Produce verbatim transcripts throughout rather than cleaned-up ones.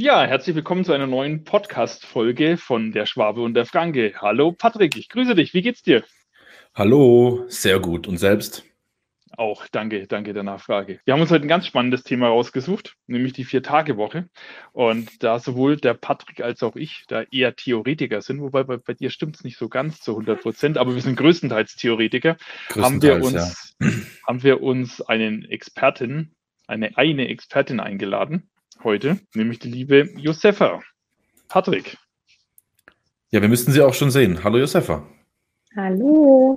Ja, herzlich willkommen zu einer neuen Podcast-Folge von der Schwabe und der Franke. Hallo Patrick, ich grüße dich. Wie geht's dir? Hallo, sehr gut. Und selbst? Auch, danke, danke der Nachfrage. Wir haben uns heute ein ganz spannendes Thema rausgesucht, nämlich die Vier-Tage-Woche. Und da sowohl der Patrick als auch ich da eher Theoretiker sind, wobei bei, bei dir stimmt es nicht so ganz zu hundert Prozent, aber wir sind größtenteils Theoretiker, haben wir Größtenteils, ja. uns, haben wir uns einen Expertin, eine eine Expertin eingeladen heute, nämlich die liebe Josefa. Patrick. Ja, wir müssten Sie auch schon sehen. Hallo Josefa. Hallo.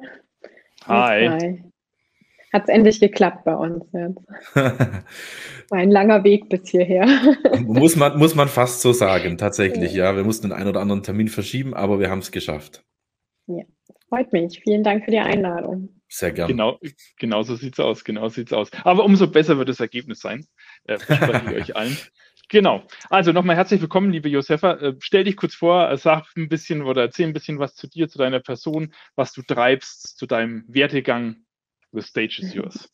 Hi. Hat es endlich geklappt bei uns jetzt. War ein langer Weg bis hierher. muss, man, muss man fast so sagen, tatsächlich. Ja, wir mussten den einen oder anderen Termin verschieben, aber wir haben es geschafft. Ja, freut mich. Vielen Dank für die Einladung. Sehr gerne. Genau, genau so sieht's aus, genau sieht's aus. Aber umso besser wird das Ergebnis sein, äh, verspreche ich euch allen. Genau. Also nochmal herzlich willkommen, liebe Josefa. Äh, stell dich kurz vor, äh, sag ein bisschen oder erzähl ein bisschen was zu dir, zu deiner Person, was du treibst, zu deinem Werdegang. The stage is yours.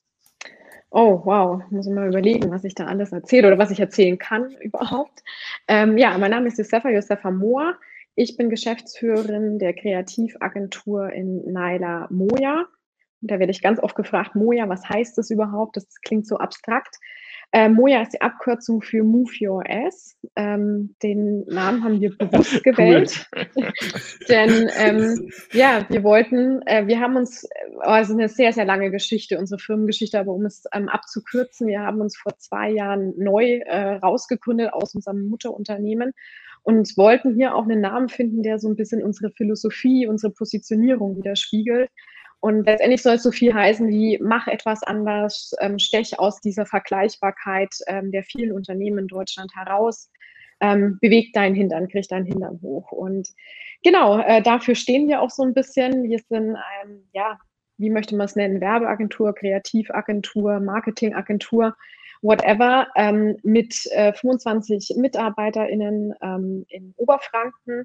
Oh, wow. Muss ich mal überlegen, was ich da alles erzähle oder was ich erzählen kann überhaupt. Ähm, ja, mein Name ist Josefa, Josefa Mohr. Ich bin Geschäftsführerin der Kreativagentur in Naila Moja. Und da werde ich ganz oft gefragt, Moja, was heißt das überhaupt? Das klingt so abstrakt. Äh, Moja ist die Abkürzung für Move Your Ass. Ähm, den Namen haben wir bewusst gewählt. Cool. Denn ähm, ja, wir wollten, äh, wir haben uns, oh, es ist eine sehr, sehr lange Geschichte, unsere Firmengeschichte, aber um es ähm, abzukürzen, wir haben uns vor zwei Jahren neu äh, rausgegründet aus unserem Mutterunternehmen und wollten hier auch einen Namen finden, der so ein bisschen unsere Philosophie, unsere Positionierung widerspiegelt. Und letztendlich soll es so viel heißen wie, mach etwas anders, ähm, stech aus dieser Vergleichbarkeit ähm, der vielen Unternehmen in Deutschland heraus, ähm, beweg deinen Hintern, krieg deinen Hintern hoch. Und genau, äh, dafür stehen wir auch so ein bisschen. Wir sind, ähm, ja, wie möchte man es nennen, Werbeagentur, Kreativagentur, Marketingagentur, whatever, ähm, mit äh, fünfundzwanzig MitarbeiterInnen ähm, in Oberfranken.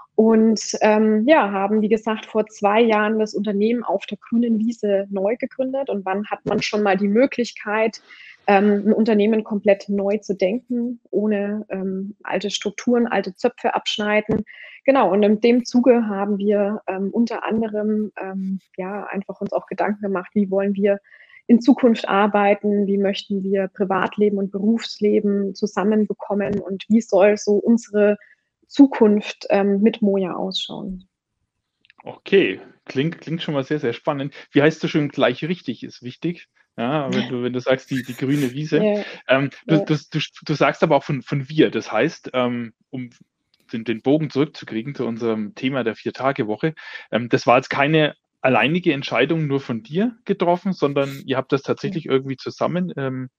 Und ähm, ja, haben, wie gesagt, vor zwei Jahren das Unternehmen auf der grünen Wiese neu gegründet. Und wann hat man schon mal die Möglichkeit, ähm, ein Unternehmen komplett neu zu denken, ohne ähm, alte Strukturen, alte Zöpfe abschneiden? Genau, und in dem Zuge haben wir ähm, unter anderem ähm, ja einfach uns auch Gedanken gemacht, wie wollen wir in Zukunft arbeiten, wie möchten wir Privatleben und Berufsleben zusammenbekommen und wie soll so unsere Zukunft ähm, mit Moja ausschauen. Okay, klingt, klingt schon mal sehr, sehr spannend. Wie heißt du schon gleich richtig, ist wichtig. Ja, wenn du, wenn du sagst, die, die grüne Wiese. Yeah, ähm, du, yeah. du, du, du sagst aber auch von, von wir. Das heißt, ähm, um den, den Bogen zurückzukriegen zu unserem Thema der Vier-Tage-Woche, ähm, das war jetzt keine alleinige Entscheidung nur von dir getroffen, sondern ihr habt das tatsächlich ja. irgendwie zusammen ähm,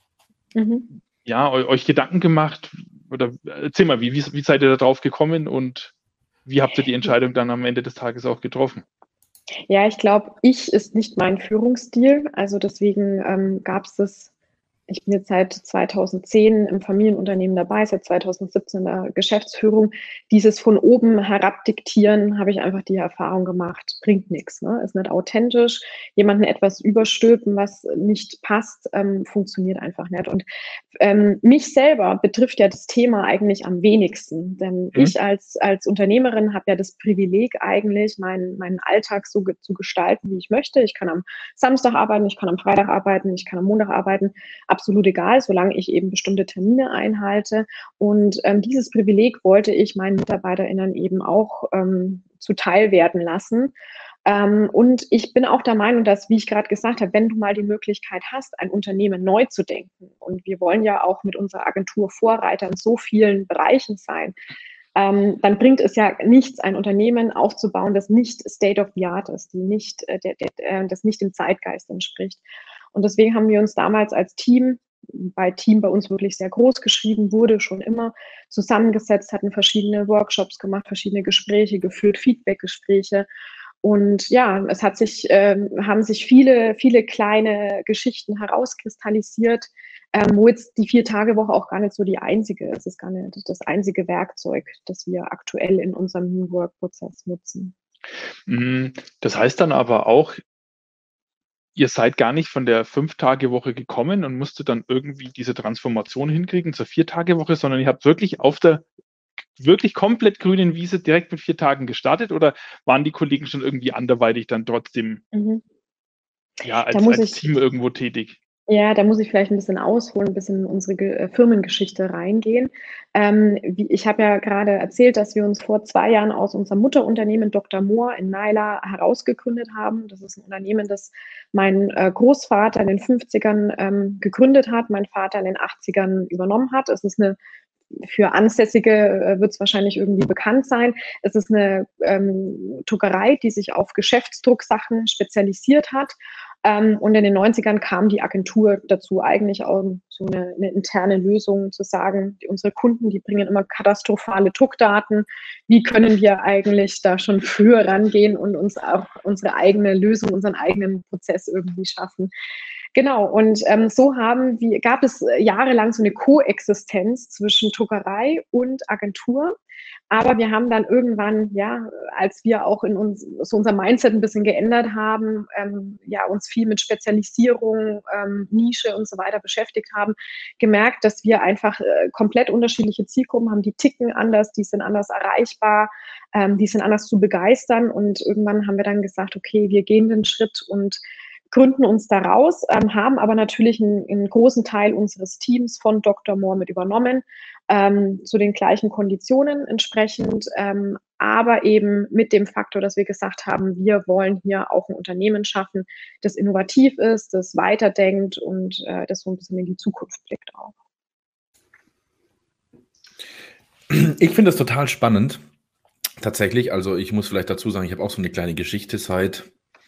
mhm. ja, euch Gedanken gemacht. Oder erzähl mal, wie, wie, wie seid ihr da drauf gekommen und wie habt ihr die Entscheidung dann am Ende des Tages auch getroffen? Ja, ich glaube, ich ist nicht mein Führungsstil. Also deswegen ähm, gab es das, ich bin jetzt seit zweitausendzehn im Familienunternehmen dabei, seit zweitausendsiebzehn in der Geschäftsführung. Dieses von oben herab diktieren, habe ich einfach die Erfahrung gemacht, bringt nichts, ne? Ist nicht authentisch. Jemanden etwas überstülpen, was nicht passt, ähm, funktioniert einfach nicht. Und ähm, mich selber betrifft ja das Thema eigentlich am wenigsten. Denn mhm. ich als, als Unternehmerin habe ja das Privileg eigentlich, meinen, meinen Alltag so ge- zu gestalten, wie ich möchte. Ich kann am Samstag arbeiten, ich kann am Freitag arbeiten, ich kann am Montag arbeiten. Absolut egal, solange ich eben bestimmte Termine einhalte. Und ähm, dieses Privileg wollte ich meinen MitarbeiterInnen eben auch ähm, zuteil werden lassen. Ähm, und ich bin auch der Meinung, dass, wie ich gerade gesagt habe, wenn du mal die Möglichkeit hast, ein Unternehmen neu zu denken, und wir wollen ja auch mit unserer Agentur Vorreiter in so vielen Bereichen sein, ähm, dann bringt es ja nichts, ein Unternehmen aufzubauen, das nicht State of the Art ist, die nicht, äh, der, der, das nicht dem Zeitgeist entspricht. Und deswegen haben wir uns damals als Team, bei Team bei uns wirklich sehr groß geschrieben wurde, schon immer zusammengesetzt, hatten verschiedene Workshops gemacht, verschiedene Gespräche geführt, Feedbackgespräche. Und ja, es hat sich, ähm, haben sich viele, viele kleine Geschichten herauskristallisiert, ähm, wo jetzt die Vier-Tage-Woche auch gar nicht so die einzige ist. Es ist gar nicht das einzige Werkzeug, das wir aktuell in unserem New Work-Prozess nutzen. Das heißt dann aber auch, ihr seid gar nicht von der Fünf-Tage-Woche gekommen und musstet dann irgendwie diese Transformation hinkriegen zur Vier-Tage-Woche, sondern ihr habt wirklich auf der wirklich komplett grünen Wiese direkt mit vier Tagen gestartet, oder waren die Kollegen schon irgendwie anderweitig dann trotzdem Mhm. ja, Da als, muss als ich, Team irgendwo tätig? ja, da muss ich vielleicht ein bisschen ausholen, ein bisschen in unsere Ge äh, Firmengeschichte reingehen. Ähm, wie ich habe ja gerade erzählt, dass wir uns vor zwei Jahren aus unserem Mutterunternehmen Doktor Mohr in Naila herausgegründet haben. Das ist ein Unternehmen, das mein äh, Großvater in den Fünfzigern ähm, gegründet hat, mein Vater in den Achtzigern übernommen hat. Es ist eine für Ansässige äh, wird es wahrscheinlich irgendwie bekannt sein. Es ist eine ähm, Druckerei, die sich auf Geschäftsdrucksachen spezialisiert hat. Ähm, und in den neunzigern kam die Agentur dazu, eigentlich auch so eine, eine interne Lösung zu sagen, die, unsere Kunden, die bringen immer katastrophale Druckdaten. Wie können wir eigentlich da schon früher rangehen und uns auch unsere eigene Lösung, unseren eigenen Prozess irgendwie schaffen? Genau, und ähm, so haben wir, gab es jahrelang so eine Koexistenz zwischen Druckerei und Agentur. Aber wir haben dann irgendwann, ja, als wir auch in uns, so unser Mindset ein bisschen geändert haben, ähm, ja, uns viel mit Spezialisierung, ähm, Nische und so weiter beschäftigt haben, gemerkt, dass wir einfach äh, komplett unterschiedliche Zielgruppen haben, die ticken anders, die sind anders erreichbar, ähm, die sind anders zu begeistern. Und irgendwann haben wir dann gesagt, okay, wir gehen den Schritt und gründen uns daraus, ähm, haben aber natürlich einen, einen großen Teil unseres Teams von Doktor Mohr mit übernommen, ähm, zu den gleichen Konditionen entsprechend, ähm, aber eben mit dem Faktor, dass wir gesagt haben, wir wollen hier auch ein Unternehmen schaffen, das innovativ ist, das weiterdenkt und äh, das so ein bisschen in die Zukunft blickt auch. Ich finde das total spannend, tatsächlich. Also ich muss vielleicht dazu sagen, ich habe auch so eine kleine Geschichte seit,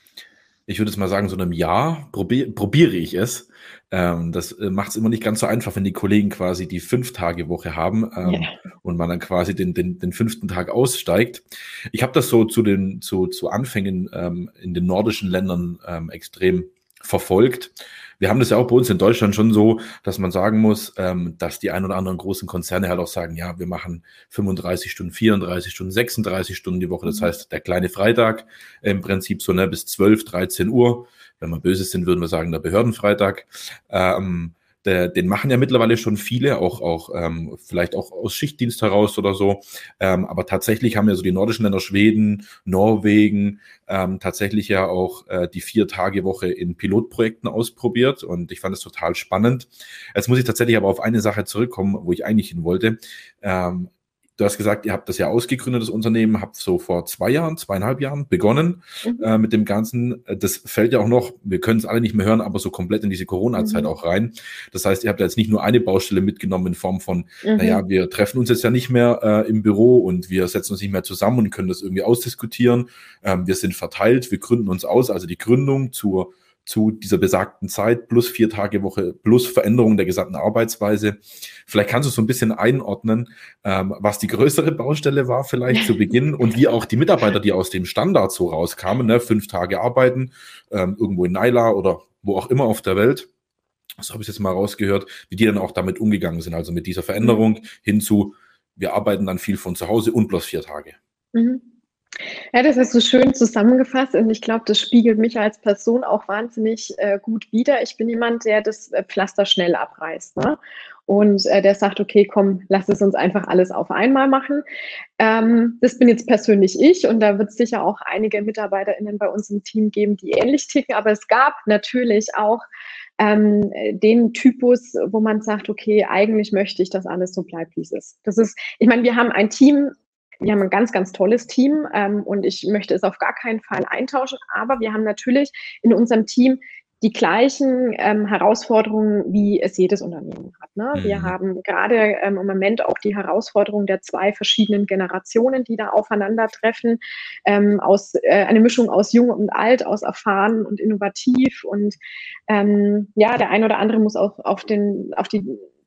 ich würde es mal sagen, so einem Jahr probier, probiere ich es. Ähm, das äh, macht es immer nicht ganz so einfach, wenn die Kollegen quasi die Fünf-Tage-Woche haben ähm, Ja. und man dann quasi den, den, den fünften Tag aussteigt. Ich habe das so zu den zu, zu Anfängen ähm, in den nordischen Ländern ähm, extrem verfolgt. Wir haben das ja auch bei uns in Deutschland schon so, dass man sagen muss, ähm, dass die ein oder anderen großen Konzerne halt auch sagen, ja, wir machen fünfunddreißig Stunden, vierunddreißig Stunden, sechsunddreißig Stunden die Woche. Das heißt, der kleine Freitag im Prinzip so ne, bis zwölf, dreizehn Uhr. Wenn wir böse sind, würden wir sagen, der Behördenfreitag. Ähm, der, den machen ja mittlerweile schon viele, auch, auch ähm, vielleicht auch aus Schichtdienst heraus oder so. Ähm, aber tatsächlich haben ja so die nordischen Länder, Schweden, Norwegen, ähm, tatsächlich ja auch äh, die Vier-Tage-Woche in Pilotprojekten ausprobiert. Und ich fand es total spannend. Jetzt muss ich tatsächlich aber auf eine Sache zurückkommen, wo ich eigentlich hin wollte. Ähm, Du hast gesagt, ihr habt das ja ausgegründet, das Unternehmen, habt so vor zwei Jahren, zweieinhalb Jahren begonnen Mhm. äh, mit dem Ganzen. Das fällt ja auch noch, wir können es alle nicht mehr hören, aber so komplett in diese Corona-Zeit Mhm. auch rein. Das heißt, ihr habt ja jetzt nicht nur eine Baustelle mitgenommen in Form von, Mhm. naja, wir treffen uns jetzt ja nicht mehr äh, im Büro und wir setzen uns nicht mehr zusammen und können das irgendwie ausdiskutieren. Ähm, wir sind verteilt, wir gründen uns aus, also die Gründung zur zu dieser besagten Zeit plus vier Tage Woche plus Veränderung der gesamten Arbeitsweise. Vielleicht kannst du so ein bisschen einordnen, ähm, was die größere Baustelle war vielleicht zu Beginn und wie auch die Mitarbeiter, die aus dem Standard so rauskamen, ne, fünf Tage arbeiten, ähm, irgendwo in Naila oder wo auch immer auf der Welt, so habe ich jetzt mal rausgehört, wie die dann auch damit umgegangen sind, also mit dieser Veränderung hin zu, wir arbeiten dann viel von zu Hause und plus vier Tage. Mhm. Ja, das hast du schön zusammengefasst und ich glaube, das spiegelt mich als Person auch wahnsinnig äh, gut wider. Ich bin jemand, der das äh, Pflaster schnell abreißt, ne? Und äh, der sagt, okay, komm, lass es uns einfach alles auf einmal machen. Ähm, das bin jetzt persönlich ich und da wird es sicher auch einige MitarbeiterInnen bei uns im Team geben, die ähnlich ticken, aber es gab natürlich auch ähm, den Typus, wo man sagt, okay, eigentlich möchte ich, dass alles so bleibt, wie es ist. Das ist, ich meine, wir haben ein Team, wir haben ein ganz, ganz tolles Team ähm, und ich möchte es auf gar keinen Fall eintauschen, aber wir haben natürlich in unserem Team die gleichen ähm, Herausforderungen, wie es jedes Unternehmen hat. Ne? Mhm. Wir haben gerade ähm, im Moment auch die Herausforderung der zwei verschiedenen Generationen, die da aufeinandertreffen, ähm, aus, äh, eine Mischung aus Jung und Alt, aus erfahren und innovativ und ähm, ja, der ein oder andere muss auch auf, den, auf die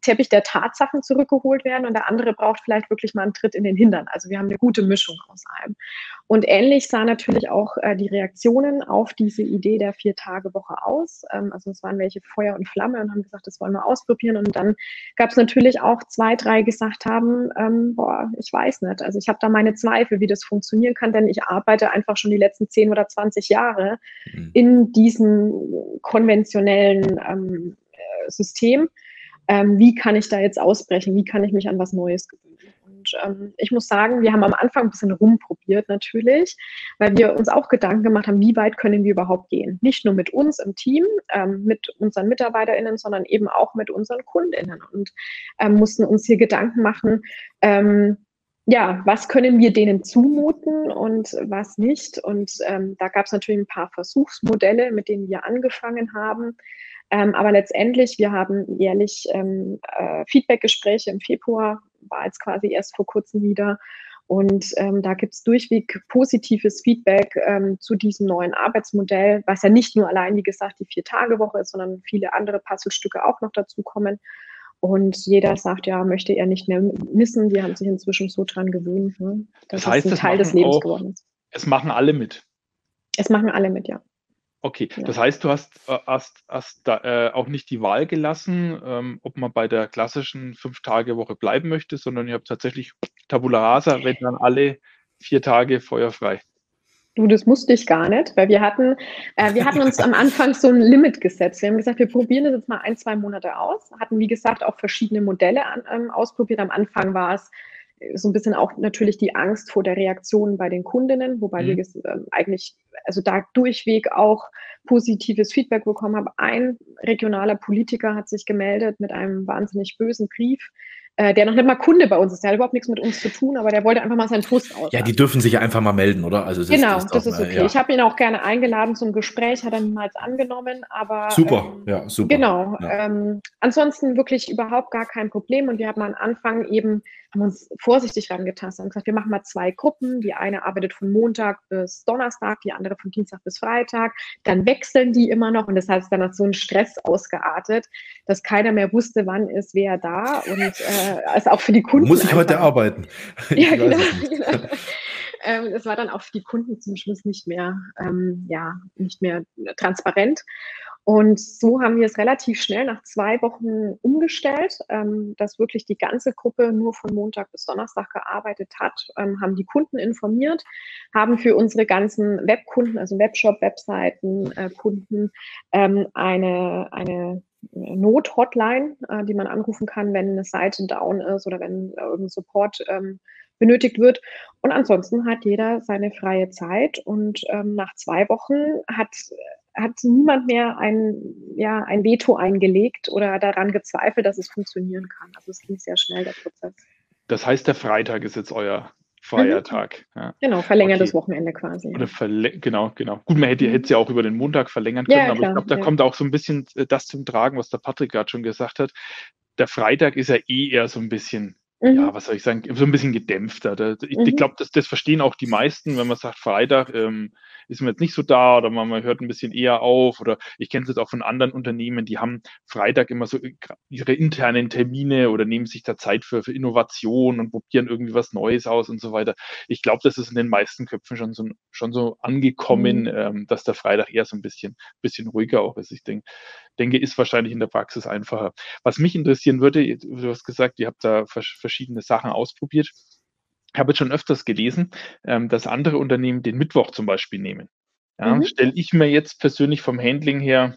Teppich der Tatsachen zurückgeholt werden und der andere braucht vielleicht wirklich mal einen Tritt in den Hintern. Also wir haben eine gute Mischung aus allem. Und ähnlich sah natürlich auch äh, die Reaktionen auf diese Idee der Vier-Tage-Woche aus. Ähm, also es waren welche Feuer und Flamme und haben gesagt, das wollen wir ausprobieren. Und dann gab es natürlich auch zwei, drei, die gesagt haben, ähm, boah, ich weiß nicht. Also ich habe da meine Zweifel, wie das funktionieren kann, denn ich arbeite einfach schon die letzten zehn oder zwanzig Jahre mhm. in diesem konventionellen ähm, System. Ähm, wie kann ich da jetzt ausbrechen? Wie kann ich mich an was Neues gewöhnen? Und ähm, ich muss sagen, wir haben am Anfang ein bisschen rumprobiert natürlich, weil wir uns auch Gedanken gemacht haben, wie weit können wir überhaupt gehen? Nicht nur mit uns im Team, ähm, mit unseren MitarbeiterInnen, sondern eben auch mit unseren KundInnen und ähm, mussten uns hier Gedanken machen, ähm, ja, was können wir denen zumuten und was nicht? Und ähm, da gab es natürlich ein paar Versuchsmodelle, mit denen wir angefangen haben. Ähm, aber letztendlich, wir haben jährlich ähm, äh, Feedbackgespräche im Februar, war jetzt quasi erst vor kurzem wieder. Und ähm, da gibt es durchweg positives Feedback ähm, zu diesem neuen Arbeitsmodell, was ja nicht nur allein, wie gesagt, die Vier-Tage-Woche ist, sondern viele andere Puzzlestücke auch noch dazu kommen. Und jeder sagt, ja, möchte er nicht mehr missen. Die haben sich inzwischen so dran gewöhnt, ne, dass das heißt, es ein Teil des Lebens auch, geworden ist. Es machen alle mit. Es machen alle mit, ja. Okay, ja. Das heißt, du hast, hast, hast da, äh, auch nicht die Wahl gelassen, ähm, ob man bei der klassischen Fünf-Tage-Woche bleiben möchte, sondern ihr habt tatsächlich Tabula rasa, wenn dann alle vier Tage feuerfrei. Du, das musste ich gar nicht, weil wir hatten, äh, wir hatten uns am Anfang so ein Limit gesetzt. Wir haben gesagt, wir probieren das jetzt mal ein, zwei Monate aus. Hatten, wie gesagt, auch verschiedene Modelle an, ähm, ausprobiert. Am Anfang war es so ein bisschen auch natürlich die Angst vor der Reaktion bei den Kundinnen, wobei mhm. wir ähm, eigentlich, also da durchweg auch positives Feedback bekommen haben. Ein regionaler Politiker hat sich gemeldet mit einem wahnsinnig bösen Brief, äh, der noch nicht mal Kunde bei uns ist. Der hat überhaupt nichts mit uns zu tun, aber der wollte einfach mal seinen Frust auslassen. Ja, die dürfen sich ja einfach mal melden, oder? Also das genau, ist, das, das ist okay. Ja. Ich habe ihn auch gerne eingeladen zum Gespräch, hat er niemals angenommen, aber super, ähm, ja, super. Genau. Ja. Ähm, ansonsten wirklich überhaupt gar kein Problem und wir haben am Anfang eben haben uns vorsichtig rangetastet und gesagt, wir machen mal zwei Gruppen. Die eine arbeitet von Montag bis Donnerstag, die andere von Dienstag bis Freitag. Dann wechseln die immer noch und das heißt, dann hat so ein Stress ausgeartet, dass keiner mehr wusste, wann ist wer da und äh, also auch für die Kunden. Muss ich einfach, heute arbeiten? Ich ja, genau. genau. Ähm, es war dann auch für die Kunden zum Schluss nicht mehr, ähm, ja, nicht mehr transparent. Und so haben wir es relativ schnell nach zwei Wochen umgestellt, ähm, dass wirklich die ganze Gruppe nur von Montag bis Donnerstag gearbeitet hat, ähm, haben die Kunden informiert, haben für unsere ganzen Webkunden, also Webshop, Webseiten, äh, Kunden, ähm, eine, eine Not-Hotline, äh, die man anrufen kann, wenn eine Seite down ist oder wenn irgendein Support ähm, benötigt wird. Und ansonsten hat jeder seine freie Zeit und ähm, nach zwei Wochen hat hat niemand mehr ein, ja, ein Veto eingelegt oder daran gezweifelt, dass es funktionieren kann. Also es ging sehr schnell, der Prozess. Das heißt, der Freitag ist jetzt euer freier mhm. Tag. Ja. Genau, verlängertes okay. Wochenende quasi. Oder verle- genau, genau. Gut, man hätte es ja auch über den Montag verlängern können, ja, aber klar, ich glaube, da ja. kommt auch so ein bisschen das zum Tragen, was der Patrick gerade schon gesagt hat. Der Freitag ist ja eh eher so ein bisschen Mhm. ja, was soll ich sagen, so ein bisschen gedämpfter. Ich, mhm. ich glaube, das, das verstehen auch die meisten, wenn man sagt, Freitag ähm, ist man jetzt nicht so da oder man, man hört ein bisschen eher auf oder ich kenne es jetzt auch von anderen Unternehmen, die haben Freitag immer so ihre internen Termine oder nehmen sich da Zeit für, für Innovation und probieren irgendwie was Neues aus und so weiter. Ich glaube, das ist in den meisten Köpfen schon so, schon so angekommen, mhm. ähm, dass der Freitag eher so ein bisschen, bisschen ruhiger auch ist. Ich denke, denke, ist wahrscheinlich in der Praxis einfacher. Was mich interessieren würde, du hast gesagt, ihr habt da verschiedene Sachen ausprobiert. Ich habe jetzt schon öfters gelesen, dass andere Unternehmen den Mittwoch zum Beispiel nehmen. Ja, mhm. Stelle ich mir jetzt persönlich vom Handling her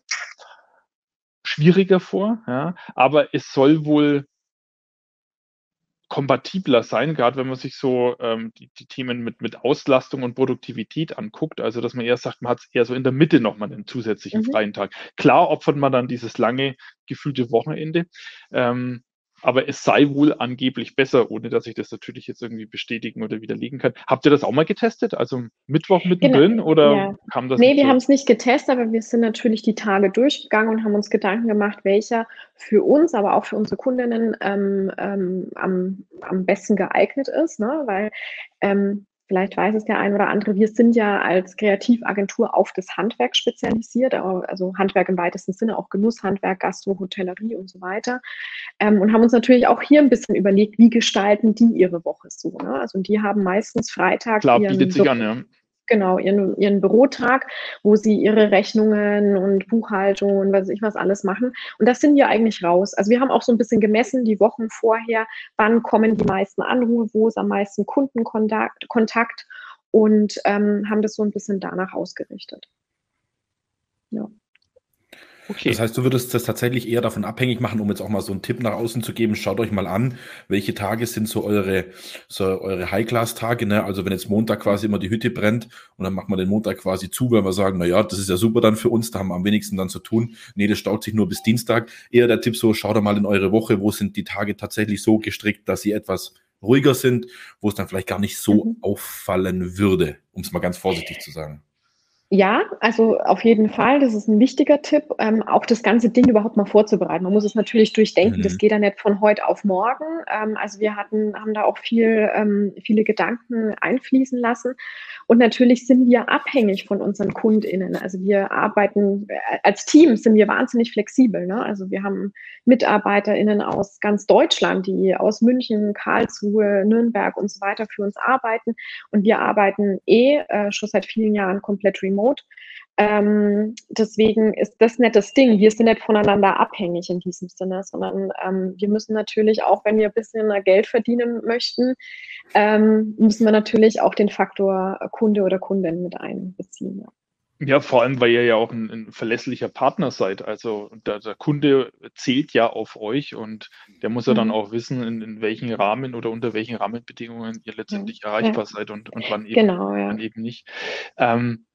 schwieriger vor, ja, aber es soll wohl kompatibler sein, gerade wenn man sich so ähm, die, die Themen mit, mit Auslastung und Produktivität anguckt, also dass man eher sagt, man hat es eher so in der Mitte nochmal einen zusätzlichen mhm. freien Tag. Klar opfert man dann dieses lange gefühlte Wochenende, ähm, aber es sei wohl angeblich besser, ohne dass ich das natürlich jetzt irgendwie bestätigen oder widerlegen kann. Habt ihr das auch mal getestet? Also Mittwoch mittendrin genau. oder ja. kam das Nee, nicht wir so? haben es nicht getestet, aber wir sind natürlich die Tage durchgegangen und haben uns Gedanken gemacht, welcher für uns, aber auch für unsere Kundinnen ähm, ähm, am, am besten geeignet ist, ne? Weil ähm, vielleicht weiß es der ein oder andere, wir sind ja als Kreativagentur auf das Handwerk spezialisiert, also Handwerk im weitesten Sinne, auch Genusshandwerk, Gastro, Hotellerie und so weiter. Ähm, und haben uns natürlich auch hier ein bisschen überlegt, wie gestalten die ihre Woche so. Ne? Also die haben meistens Freitag Klar, ihren bietet sich an, ja. Genau, ihren, ihren Bürotag, wo sie ihre Rechnungen und Buchhaltung und was weiß ich was alles machen. Und das sind wir eigentlich raus. Also wir haben auch so ein bisschen gemessen, die Wochen vorher, wann kommen die meisten Anrufe, wo ist am meisten Kundenkontakt Kontakt und ähm, haben das so ein bisschen danach ausgerichtet. Ja. Okay. Das heißt, du würdest das tatsächlich eher davon abhängig machen, um jetzt auch mal so einen Tipp nach außen zu geben. Schaut euch mal an, welche Tage sind so eure, so eure High-Class-Tage, ne? Also wenn jetzt Montag quasi immer die Hütte brennt und dann macht man den Montag quasi zu, weil wir sagen, na ja, das ist ja super dann für uns, da haben wir am wenigsten dann zu tun. Nee, das staut sich nur bis Dienstag. Eher der Tipp so, schaut mal in eure Woche, wo sind die Tage tatsächlich so gestrickt, dass sie etwas ruhiger sind, wo es dann vielleicht gar nicht so mhm. auffallen würde, um es mal ganz vorsichtig zu sagen. Ja, also auf jeden Fall, das ist ein wichtiger Tipp, ähm, auch das ganze Ding überhaupt mal vorzubereiten. Man muss es natürlich durchdenken, mhm. das geht ja nicht von heute auf morgen. Ähm, also wir hatten, haben da auch viel, ähm, viele Gedanken einfließen lassen. Und natürlich sind wir abhängig von unseren KundInnen. Also wir arbeiten, als Team sind wir wahnsinnig flexibel. Ne? Also wir haben MitarbeiterInnen aus ganz Deutschland, die aus München, Karlsruhe, Nürnberg und so weiter für uns arbeiten. Und wir arbeiten eh äh, schon seit vielen Jahren komplett remote. Ähm, deswegen ist das nicht das Ding. Wir sind nicht voneinander abhängig in diesem Sinne, sondern ähm, wir müssen natürlich auch, wenn wir ein bisschen Geld verdienen möchten, ähm, müssen wir natürlich auch den Faktor Kunde oder Kundin mit einbeziehen. Ja. Ja, vor allem, weil ihr ja auch ein, ein verlässlicher Partner seid. Also der, der Kunde zählt ja auf euch und der muss ja mhm. dann auch wissen, in, in welchen Rahmen oder unter welchen Rahmenbedingungen ihr letztendlich ja. erreichbar ja. seid und, und wann, eben, genau, ja. wann eben nicht. Ähm,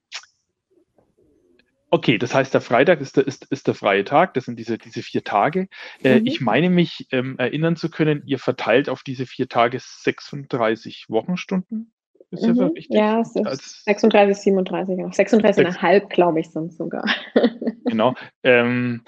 okay, das heißt, der Freitag ist der, ist, ist der freie Tag, das sind diese, diese vier Tage. Äh, mhm. Ich meine mich ähm, erinnern zu können, ihr verteilt auf diese vier Tage sechsunddreißig Wochenstunden. Ist mhm. ja richtig? Ja, es ist Als sechsunddreißig, siebenunddreißig, sechsunddreißig Komma fünf, glaube ich, sind es sogar. Genau. Ähm,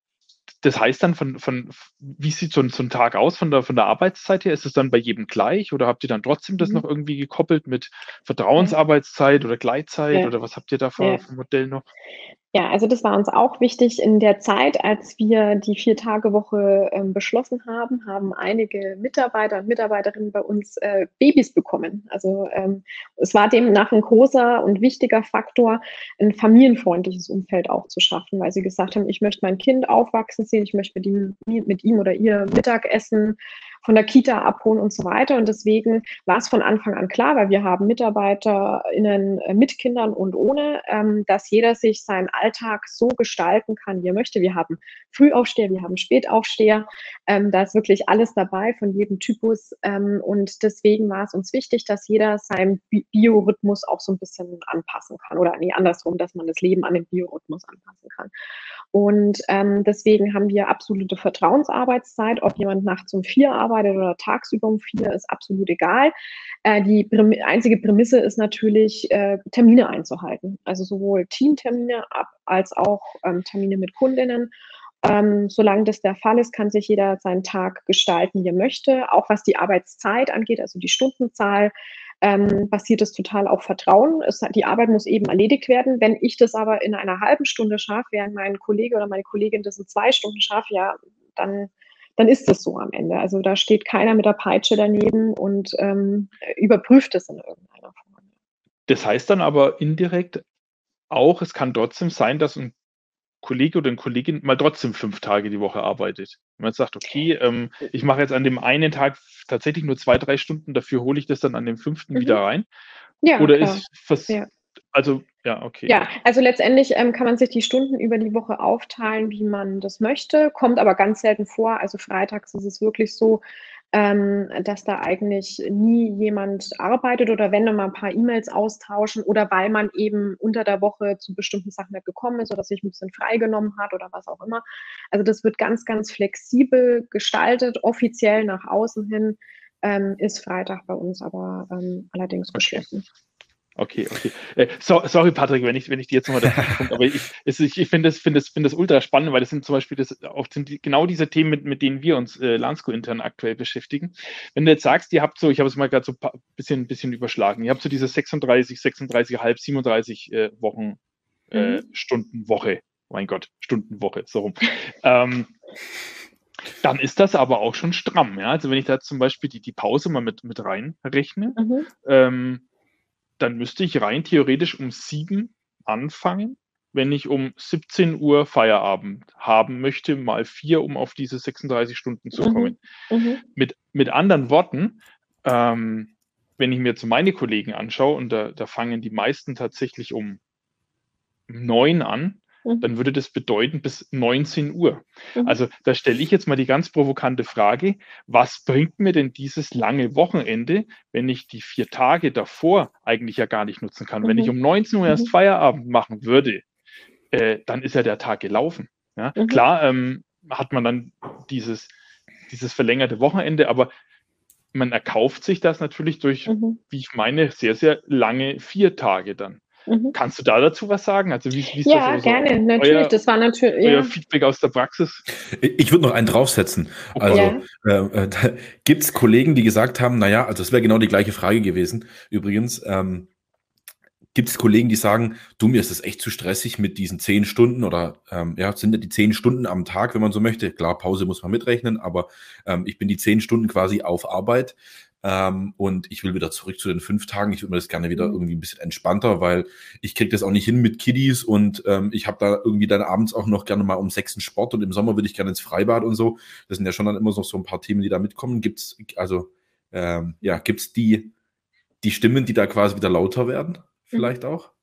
das heißt dann, von, von wie sieht so ein, so ein Tag aus von der, von der Arbeitszeit her? Ist es dann bei jedem gleich oder habt ihr dann trotzdem das mhm. noch irgendwie gekoppelt mit Vertrauensarbeitszeit ja. oder Gleitzeit ja. oder was habt ihr da für, ja. für ein Modell noch? Ja, also das war uns auch wichtig. In der Zeit, als wir die Vier-Tage-Woche ähm, beschlossen haben, haben einige Mitarbeiter und Mitarbeiterinnen bei uns äh, Babys bekommen. Also ähm, es war demnach ein großer und wichtiger Faktor, ein familienfreundliches Umfeld auch zu schaffen, weil sie gesagt haben, ich möchte mein Kind aufwachsen sehen, ich möchte mit ihm, mit ihm oder ihr Mittagessen von der Kita abholen und so weiter. Und deswegen war es von Anfang an klar, weil wir haben MitarbeiterInnen mit Kindern und ohne, ähm, dass jeder sich seinen Alltag so gestalten kann, wie er möchte. Wir haben Frühaufsteher, wir haben Spätaufsteher. Ähm, da ist wirklich alles dabei von jedem Typus. Ähm, und deswegen war es uns wichtig, dass jeder seinen Bi- Biorhythmus auch so ein bisschen anpassen kann. Oder nee, andersrum, dass man das Leben an den Biorhythmus anpassen kann. Und ähm, deswegen haben wir absolute Vertrauensarbeitszeit. Ob jemand nachts um vier arbeitet oder tagsüber um vier, ist absolut egal. Äh, die Präm- einzige Prämisse ist natürlich, äh, Termine einzuhalten. Also sowohl Teamtermine ab, als auch ähm, Termine mit Kundinnen. Ähm, solange das der Fall ist, kann sich jeder seinen Tag gestalten, wie er möchte. Auch was die Arbeitszeit angeht, also die Stundenzahl, ähm, basiert es total auf Vertrauen. Es, die Arbeit muss eben erledigt werden. Wenn ich das aber in einer halben Stunde schaffe, während mein Kollege oder meine Kollegin das in zwei Stunden schafft, ja, dann, dann ist es so am Ende. Also da steht keiner mit der Peitsche daneben und ähm, überprüft es in irgendeiner Form. Das heißt dann aber indirekt auch, es kann trotzdem sein, dass ein Kollege oder eine Kollegin mal trotzdem fünf Tage die Woche arbeitet. Wenn man jetzt sagt, okay, ähm, ich mache jetzt an dem einen Tag tatsächlich nur zwei, drei Stunden, dafür hole ich das dann an dem fünften mhm. wieder rein. Ja, oder klar. ist vers- ja. Also, ja, okay. Ja, also letztendlich ähm, kann man sich die Stunden über die Woche aufteilen, wie man das möchte, kommt aber ganz selten vor. Also freitags ist es wirklich so, ähm, dass da eigentlich nie jemand arbeitet oder wenn dann mal ein paar E-Mails austauschen oder weil man eben unter der Woche zu bestimmten Sachen nicht gekommen ist oder sich ein bisschen freigenommen hat oder was auch immer. Also das wird ganz, ganz flexibel gestaltet, offiziell nach außen hin ähm, ist Freitag bei uns aber ähm, allerdings geschlossen. Okay, okay. Äh, so, sorry, Patrick, wenn ich, wenn ich dir jetzt nochmal dazwischen komme, aber ich, es, ich, ich finde das, finde das, finde das ultra spannend, weil das sind zum Beispiel das, auch sind die, genau diese Themen, mit, mit denen wir uns äh, Lansco intern aktuell beschäftigen. Wenn du jetzt sagst, ihr habt so, ich habe es mal gerade so ein bisschen, bisschen überschlagen, ihr habt so diese sechsunddreißig, sechsunddreißig Komma fünf, siebenunddreißig äh, Wochen, äh, Mhm. Stundenwoche, mein Gott, Stundenwoche, so rum. ähm, dann ist das aber auch schon stramm, ja. Also wenn ich da zum Beispiel die, die Pause mal mit, mit reinrechne, Mhm. ähm, dann müsste ich rein theoretisch um sieben anfangen, wenn ich um siebzehn Uhr Feierabend haben möchte, mal vier, um auf diese sechsunddreißig Stunden zu kommen. Mhm. Mhm. Mit, mit anderen Worten, ähm, wenn ich mir jetzt meine Kollegen anschaue, und da, da fangen die meisten tatsächlich um neun an, Mhm. dann würde das bedeuten bis neunzehn Uhr. Mhm. Also da stelle ich jetzt mal die ganz provokante Frage, was bringt mir denn dieses lange Wochenende, wenn ich die vier Tage davor eigentlich ja gar nicht nutzen kann? Wenn ich Mhm. um neunzehn Uhr erst Mhm. Feierabend machen würde, äh, dann ist ja der Tag gelaufen. Ja? Mhm. Klar ähm, hat man dann dieses, dieses verlängerte Wochenende, aber man erkauft sich das natürlich durch, Mhm. wie ich meine, sehr, sehr lange vier Tage dann. Mhm. Kannst du da dazu was sagen? Also wie, wie ist das Ja, so, so gerne, natürlich. euer, Das war natürlich, euer ja. Feedback aus der Praxis? Ich würde noch einen draufsetzen. Oh Gott. Also Ja. äh, äh, gibt es Kollegen, die gesagt haben, naja, also das wäre genau die gleiche Frage gewesen, übrigens. Ähm, gibt es Kollegen, die sagen, du, mir ist das echt zu stressig mit diesen zehn Stunden oder ähm, ja, sind ja die zehn Stunden am Tag, wenn man so möchte. Klar, Pause muss man mitrechnen, aber ähm, ich bin die zehn Stunden quasi auf Arbeit. Ähm, und ich will wieder zurück zu den fünf Tagen. Ich würde mir das gerne wieder Mhm. irgendwie ein bisschen entspannter, weil ich kriege das auch nicht hin mit Kiddies und ähm, ich habe da irgendwie dann abends auch noch gerne mal um sechs einen Sport und im Sommer würde ich gerne ins Freibad und so. Das sind ja schon dann immer noch so ein paar Themen, die da mitkommen. Gibt's, also ähm, ja, gibt's die, die Stimmen, die da quasi wieder lauter werden? Mhm. Vielleicht auch?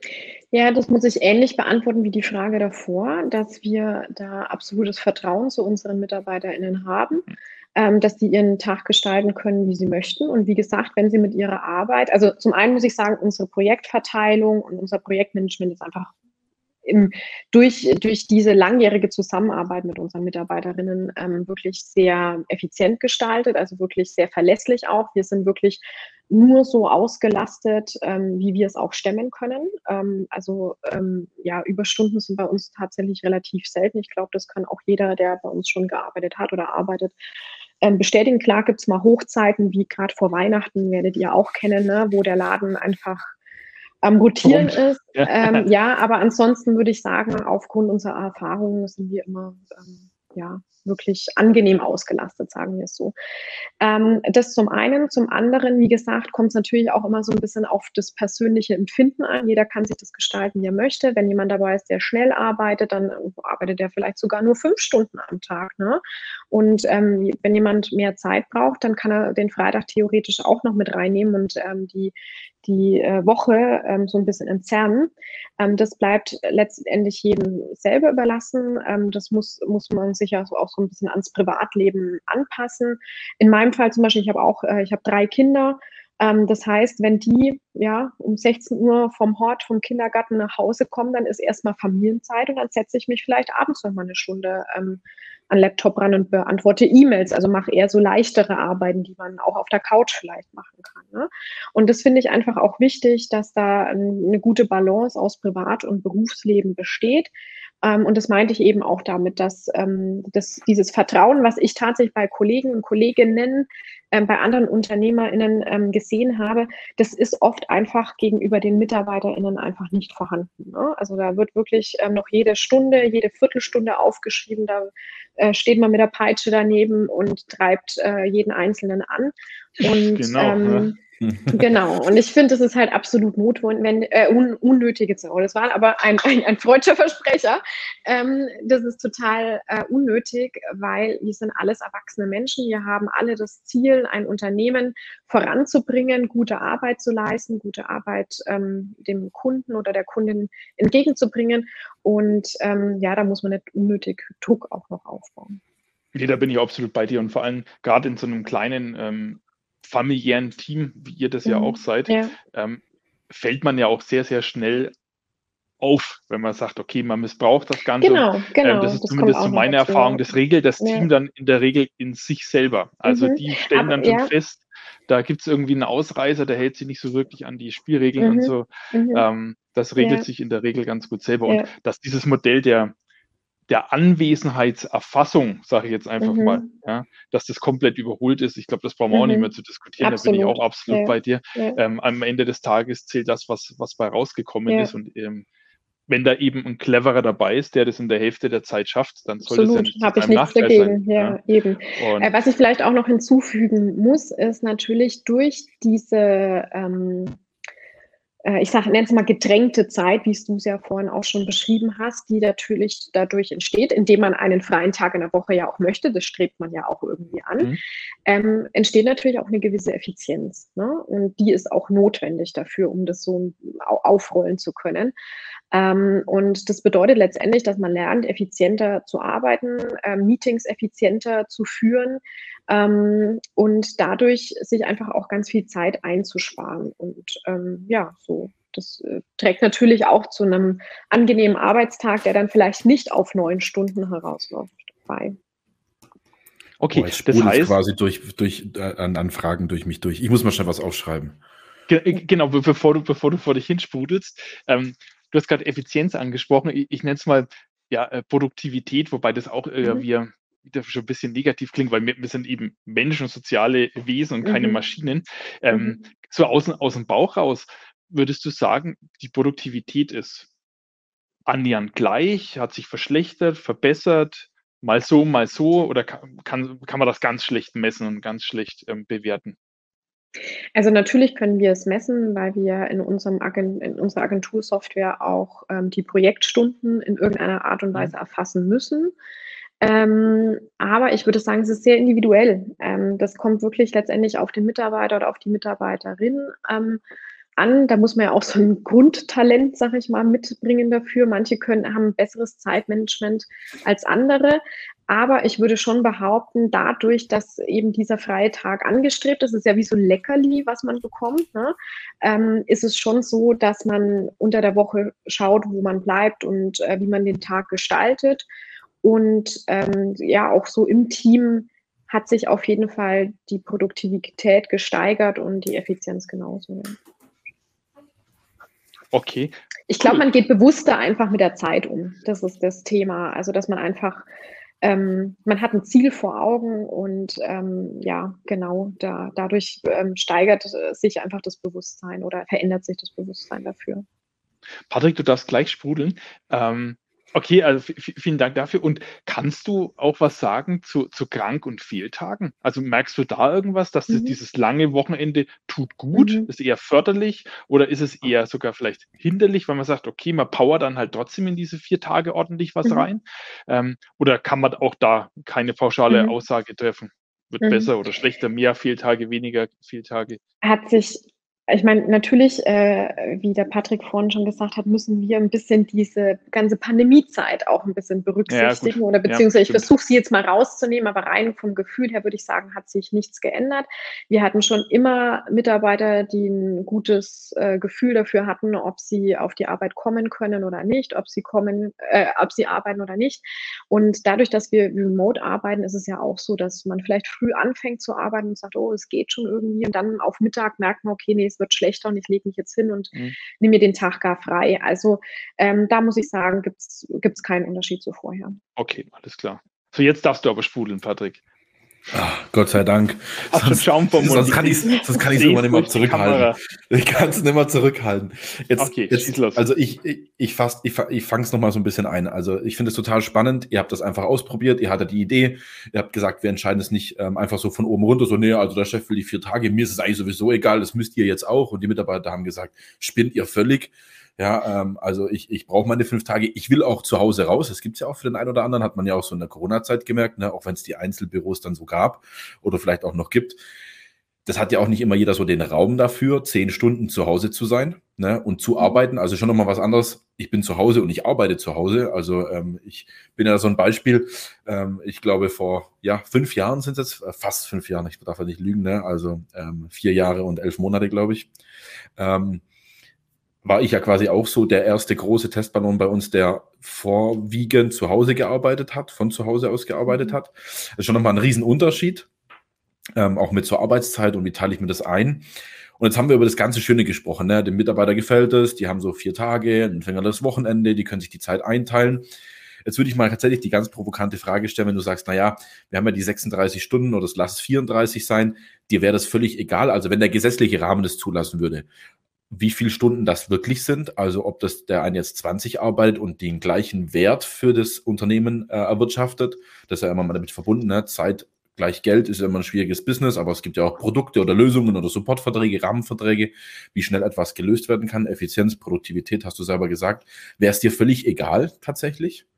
Ja, das muss ich ähnlich beantworten wie die Frage davor, dass wir da absolutes Vertrauen zu unseren MitarbeiterInnen haben, ähm, dass die ihren Tag gestalten können, wie sie möchten. Und wie gesagt, wenn sie mit ihrer Arbeit, also zum einen muss ich sagen, unsere Projektverteilung und unser Projektmanagement ist einfach im, durch, durch diese langjährige Zusammenarbeit mit unseren Mitarbeiterinnen ähm, wirklich sehr effizient gestaltet, also wirklich sehr verlässlich auch. Wir sind wirklich nur so ausgelastet, ähm, wie wir es auch stemmen können. Ähm, also ähm, ja, Überstunden sind bei uns tatsächlich relativ selten. Ich glaube, das kann auch jeder, der bei uns schon gearbeitet hat oder arbeitet, ähm, bestätigen. Klar gibt es mal Hochzeiten, wie gerade vor Weihnachten, werdet ihr auch kennen, ne, wo der Laden einfach am Rotieren Brummt. ist. Ja. Ähm, ja, aber ansonsten würde ich sagen, aufgrund unserer Erfahrungen sind wir immer ähm, ja, wirklich angenehm ausgelastet, sagen wir es so. Ähm, das zum einen. Zum anderen, wie gesagt, kommt es natürlich auch immer so ein bisschen auf das persönliche Empfinden an. Jeder kann sich das gestalten, wie er möchte. Wenn jemand dabei ist, der schnell arbeitet, dann arbeitet er vielleicht sogar nur fünf Stunden am Tag. Ne? Und ähm, wenn jemand mehr Zeit braucht, dann kann er den Freitag theoretisch auch noch mit reinnehmen und ähm, die, die äh, Woche ähm, so ein bisschen entzerren. Ähm, das bleibt letztendlich jedem selber überlassen. Ähm, das muss, muss man sich ja so auch so ein bisschen ans Privatleben anpassen. In meinem Fall zum Beispiel, ich habe auch, äh, ich habe drei Kinder. Ähm, das heißt, wenn die ja um sechzehn Uhr vom Hort, vom Kindergarten nach Hause kommen, dann ist erstmal Familienzeit und dann setze ich mich vielleicht abends noch mal eine Stunde ähm, an Laptop ran und beantworte E-Mails. Also mache eher so leichtere Arbeiten, die man auch auf der Couch vielleicht machen kann. Ne? Und das finde ich einfach auch wichtig, dass da eine gute Balance aus Privat- und Berufsleben besteht. Ähm, und das meinte ich eben auch damit, dass, ähm, dass dieses Vertrauen, was ich tatsächlich bei Kollegen und Kolleginnen, ähm, bei anderen UnternehmerInnen ähm, gesehen habe, das ist oft einfach gegenüber den MitarbeiterInnen einfach nicht vorhanden. Ne? Also da wird wirklich ähm, noch jede Stunde, jede Viertelstunde aufgeschrieben, da äh, steht man mit der Peitsche daneben und treibt äh, jeden Einzelnen an. Und Genau. ähm, Ja. genau, und ich finde, das ist halt absolut notwendig, äh, un, unnötig jetzt, oh, das war aber ein, ein, ein freudscher Versprecher. Ähm, das ist total äh, unnötig, weil wir sind alles erwachsene Menschen. Wir haben alle das Ziel, ein Unternehmen voranzubringen, gute Arbeit zu leisten, gute Arbeit ähm, dem Kunden oder der Kundin entgegenzubringen. Und ähm, ja, da muss man nicht unnötig Druck auch noch aufbauen. Nee, da bin ich absolut bei dir und vor allem gerade in so einem kleinen ähm, familiären Team, wie ihr das ja auch seid, Ja. ähm, fällt man ja auch sehr, sehr schnell auf, wenn man sagt, okay, man missbraucht das Ganze. Genau, genau. Ähm, das ist das zumindest so meine dazu, Erfahrung. ja. Das regelt das Ja. Team dann in der Regel in sich selber. Also Mhm. die stellen Aber, dann schon ja. fest, da gibt es irgendwie einen Ausreißer, der hält sich nicht so wirklich an die Spielregeln Mhm. und so. Mhm. Ähm, das regelt Ja. sich in der Regel ganz gut selber. Ja. Und dass dieses Modell der, der Anwesenheitserfassung, sage ich jetzt einfach Mhm. mal, ja, dass das komplett überholt ist, ich glaube, das brauchen wir auch nicht Mhm. mehr zu diskutieren, da bin ich Absolut. auch absolut Ja. bei dir. Ja. Ähm, am Ende des Tages zählt das, was, was bei rausgekommen Ja. ist. Und ähm, wenn da eben ein Cleverer dabei ist, der das in der Hälfte der Zeit schafft, dann soll das ja Absolut, nicht zu habe ich seinem nichts Nachteil sein. dagegen. Ja, Ja. eben. Und Äh, was ich vielleicht auch noch hinzufügen muss, ist natürlich durch diese, ähm, äh, ich sage, nenne es mal gedrängte Zeit, wie es du es ja vorhin auch schon beschrieben hast, die natürlich dadurch entsteht, indem man einen freien Tag in der Woche ja auch möchte, das strebt man ja auch irgendwie an, mhm. ähm, entsteht natürlich auch eine gewisse Effizienz. Ne? Und die ist auch notwendig dafür, um das so au- aufrollen zu können. Ähm, und das bedeutet letztendlich, dass man lernt, effizienter zu arbeiten, äh, Meetings effizienter zu führen ähm, und dadurch sich einfach auch ganz viel Zeit einzusparen. Und ähm, ja, so. Das äh, trägt natürlich auch zu einem angenehmen Arbeitstag, der dann vielleicht nicht auf neun Stunden herausläuft, bei. Okay, Boah, jetzt das sprudelt es heißt, quasi durch, durch, äh, an, an Fragen durch mich durch. Ich muss mal schnell was aufschreiben. ge genau, be bevor du, bevor du vor dich hinsprudelst, ähm, du hast gerade Effizienz angesprochen, ich, ich nenne es mal ja, äh, Produktivität, wobei das auch äh, Mhm. wir wieder schon ein bisschen negativ klingt, weil wir, wir sind eben Menschen, soziale Wesen und keine Mhm. Maschinen. Ähm, Mhm. so aus, aus dem Bauch raus, würdest du sagen, die Produktivität ist annähernd gleich, hat sich verschlechtert, verbessert, mal so, mal so, oder kann, kann, kann man das ganz schlecht messen und ganz schlecht ähm, bewerten? Also natürlich können wir es messen, weil wir in unserem Agen in unserer Agentursoftware auch, ähm, die Projektstunden in irgendeiner Art und Mhm. Weise erfassen müssen. Ähm, aber ich würde sagen, es ist sehr individuell. Ähm, das kommt wirklich letztendlich auf den Mitarbeiter oder auf die Mitarbeiterin, ähm, an. Da muss man ja auch so ein Grundtalent, sage ich mal, mitbringen dafür. Manche können haben 'n besseres Zeitmanagement als andere. Aber ich würde schon behaupten, dadurch, dass eben dieser freie Tag angestrebt ist, ist ja wie so 'n Leckerli, was man bekommt, ne? Ähm, ist es schon so, dass man unter der Woche schaut, wo man bleibt und, äh, wie man den Tag gestaltet. Und, ähm, ja, auch so im Team hat sich auf jeden Fall die Produktivität gesteigert und die Effizienz genauso, ja. Okay, Ich glaube, cool. man geht bewusster einfach mit der Zeit um. Das ist das Thema. Also, dass man einfach ähm, man hat ein Ziel vor Augen und, ähm, ja, genau, da dadurch, ähm, steigert, äh, sich einfach das Bewusstsein oder verändert sich das Bewusstsein dafür. Patrick, du darfst gleich sprudeln. Ähm, okay, also v v vielen Dank dafür. Und kannst du auch was sagen zu, zu Krank- und Fehltagen? Also merkst du da irgendwas, dass das, Mhm. dieses lange Wochenende tut gut, Mhm. ist eher förderlich oder ist es eher sogar vielleicht hinderlich, weil man sagt, okay, man powert dann halt trotzdem in diese vier Tage ordentlich was Mhm. rein? Ähm, oder kann man auch da keine pauschale Mhm. Aussage treffen? Wird Mhm. besser oder schlechter, mehr Fehltage, weniger Fehltage? Hat sich Ich meine, natürlich, äh, wie der Patrick vorhin schon gesagt hat, müssen wir ein bisschen diese ganze Pandemiezeit auch ein bisschen Ja, berücksichtigen gut. oder Ja, beziehungsweise ich stimmt. versuche sie jetzt mal rauszunehmen, aber rein vom Gefühl her würde ich sagen, hat sich nichts geändert. Wir hatten schon immer Mitarbeiter, die ein gutes, äh, Gefühl dafür hatten, ob sie auf die Arbeit kommen können oder nicht, ob sie kommen äh, ob sie arbeiten oder nicht. Und dadurch, dass wir remote arbeiten, ist es ja auch so, dass man vielleicht früh anfängt zu arbeiten und sagt: „Oh, es geht schon irgendwie“, und dann auf Mittag merkt man: „Okay, ne, es wird schlechter und ich lege mich jetzt hin und Mhm. nehme mir den Tag gar frei.“ Also, ähm, da muss ich sagen, gibt's gibt's keinen Unterschied zu vorher. Okay, alles klar. So, jetzt darfst du aber sprudeln, Patrick. Ah, Gott sei Dank. Hast schon Sonst, Schaum vom Mund. sonst Ich kann ich sehe sonst kann ich ich es sehe immer es nicht mehr durch die zurückhalten. Kamera. Ich kann es nicht mehr zurückhalten. Jetzt, Okay, jetzt, schieß los. also ich, ich, ich fass, ich, fa- ich fange es nochmal so ein bisschen ein. Also ich finde es total spannend. Ihr habt das einfach ausprobiert. Ihr hattet die Idee. Ihr habt gesagt, wir entscheiden es nicht ähm, einfach so von oben runter. So, nee, also der Chef will die vier Tage. Mir ist es eigentlich sowieso egal. Das müsst ihr jetzt auch. Und die Mitarbeiter haben gesagt, spinnt ihr völlig. Ja, ähm, also ich, ich brauche meine fünf Tage. Ich will auch zu Hause raus. Das gibt's ja auch für den einen oder anderen. Hat man ja auch so in der Corona-Zeit gemerkt, ne? Auch wenn es die Einzelbüros dann so gab oder vielleicht auch noch gibt. Das hat ja auch nicht immer jeder so den Raum dafür, zehn Stunden zu Hause zu sein, ne, und zu arbeiten. Also schon nochmal was anderes. Ich bin zu Hause und ich arbeite zu Hause. Also ähm, ich bin ja so ein Beispiel. Ähm, ich glaube, vor ja fünf Jahren sind es jetzt, äh, fast fünf Jahren, ich darf ja nicht lügen, ne? Also ähm, vier Jahre und elf Monate, glaube ich. Ähm, war ich ja quasi auch so der erste große Testballon bei uns, der vorwiegend zu Hause gearbeitet hat, von zu Hause aus gearbeitet Mhm. hat. Das ist schon nochmal ein Riesenunterschied. ähm, auch mit zur Arbeitszeit und wie teile ich mir das ein. Und jetzt haben wir über das ganze Schöne gesprochen. Ne? Dem Mitarbeiter gefällt es, die haben so vier Tage, ein verlängertes Wochenende, die können sich die Zeit einteilen. Jetzt würde ich mal tatsächlich die ganz provokante Frage stellen, wenn du sagst, naja, wir haben ja die sechsunddreißig Stunden oder lass es vierunddreißig sein, dir wäre das völlig egal, also wenn der gesetzliche Rahmen das zulassen würde, wie viele Stunden das wirklich sind, also ob das der eine jetzt zwanzig arbeitet und den gleichen Wert für das Unternehmen äh, erwirtschaftet, das ist ja immer mal damit verbunden, ne? Zeit gleich Geld ist ja immer ein schwieriges Business, aber es gibt ja auch Produkte oder Lösungen oder Supportverträge, Rahmenverträge, wie schnell etwas gelöst werden kann, Effizienz, Produktivität, hast du selber gesagt. Wäre es dir völlig egal tatsächlich?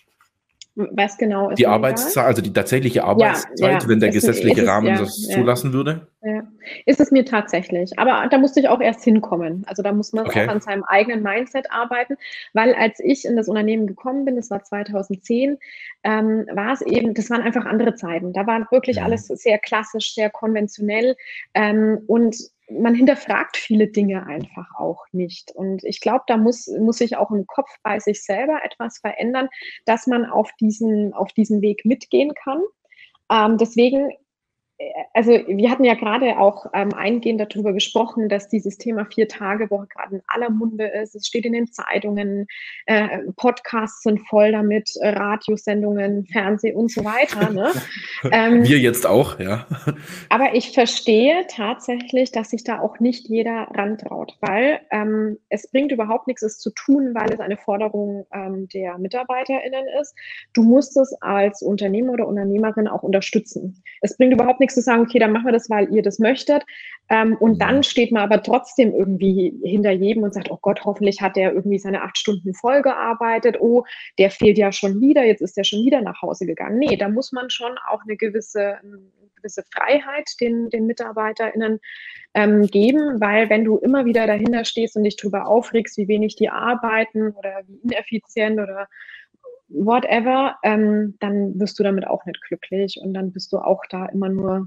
Was genau ist die Arbeitszeit, also die tatsächliche Arbeitszeit, ja, ja, wenn der ist, gesetzliche ist Rahmen ja, das ja. zulassen würde? Ja, ist es mir tatsächlich. Aber da musste ich auch erst hinkommen. Also da muss man Okay. auch an seinem eigenen Mindset arbeiten, weil als ich in das Unternehmen gekommen bin, das war zweitausendzehn, ähm, war es eben, das waren einfach andere Zeiten. Da war wirklich Mhm. alles sehr klassisch, sehr konventionell ähm, und man hinterfragt viele Dinge einfach auch nicht. Und ich glaube, da muss, muss sich auch im Kopf bei sich selber etwas verändern, dass man auf diesen, auf diesen Weg mitgehen kann. Ähm, deswegen also wir hatten ja gerade auch ähm, eingehend darüber gesprochen, dass dieses Thema Vier-Tage-Woche gerade in aller Munde ist. Es steht in den Zeitungen, äh, Podcasts sind voll damit, äh, Radiosendungen, Fernseh und so weiter. Ne? ähm, Wir jetzt auch, ja. Aber ich verstehe tatsächlich, dass sich da auch nicht jeder rantraut, weil ähm, es bringt überhaupt nichts, es zu tun, weil es eine Forderung ähm, der MitarbeiterInnen ist. Du musst es als Unternehmer oder Unternehmerin auch unterstützen. Es bringt überhaupt nichts zu sagen, okay, dann machen wir das, weil ihr das möchtet. Ähm, und mhm. dann steht man aber trotzdem irgendwie hinter jedem und sagt, oh Gott, hoffentlich hat der irgendwie seine acht Stunden voll gearbeitet. Oh, der fehlt ja schon wieder, jetzt ist der schon wieder nach Hause gegangen. Nee, da muss man schon auch eine gewisse, eine gewisse Freiheit den, den MitarbeiterInnen ähm, geben, weil wenn du immer wieder dahinter stehst und dich darüber aufregst, wie wenig die arbeiten oder wie ineffizient oder whatever, ähm, dann wirst du damit auch nicht glücklich und dann bist du auch da immer nur,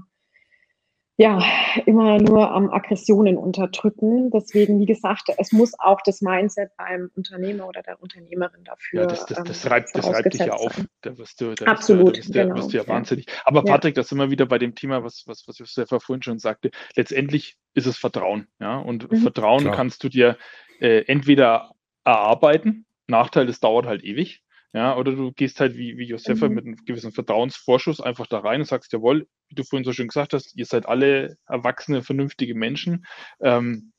ja, immer nur am Aggressionen unterdrücken. Deswegen, wie gesagt, es muss auch das Mindset beim Unternehmer oder der Unternehmerin dafür. Ja, das, das, das, ähm, reibt, das reibt dich ja auf. Da wirst du, da Absolut, wirst du, da wirst du, genau, wirst du ja, ja wahnsinnig. Aber Patrick, ja. Das sind wir wieder bei dem Thema, was, was, was Josefa vorhin schon sagte. Letztendlich ist es Vertrauen. Ja? Und mhm. Vertrauen Klar. kannst du dir äh, entweder erarbeiten. Nachteil, das dauert halt ewig. Ja, oder du gehst halt wie, wie Josefa mhm. mit einem gewissen Vertrauensvorschuss einfach da rein und sagst, jawohl, wie du vorhin so schön gesagt hast, ihr seid alle erwachsene, vernünftige Menschen. Ähm,